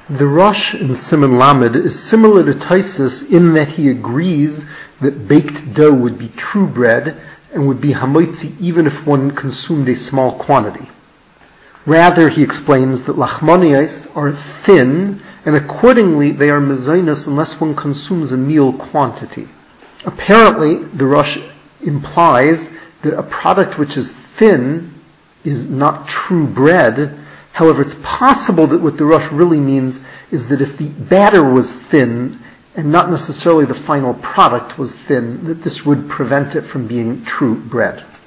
The Rosh in Siman Lamed is similar to Taisus in that he agrees that baked dough would be true bread and would be hamoitzi even if one consumed a small quantity. Rather, he explains that lachmaniyos are thin, and accordingly they are mezainos unless one consumes a meal quantity. Apparently, the Rosh implies that a product which is thin is not true bread. However, it's possible that what the Rosh really means is that if the batter was thin and not necessarily the final product was thin, that this would prevent it from being true bread.